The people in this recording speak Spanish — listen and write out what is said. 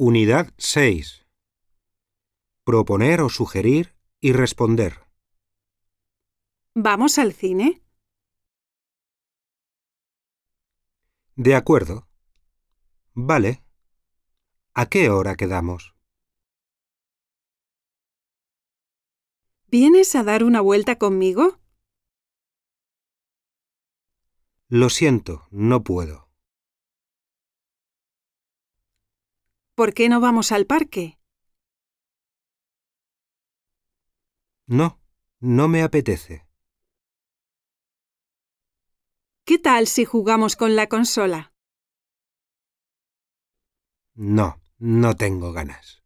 Unidad 6. Proponer o sugerir y responder. ¿Vamos al cine? De acuerdo. Vale. ¿A qué hora quedamos? ¿Vienes a dar una vuelta conmigo? Lo siento, no puedo. ¿Por qué no vamos al parque? No, no me apetece. ¿Qué tal si jugamos con la consola? No, no tengo ganas.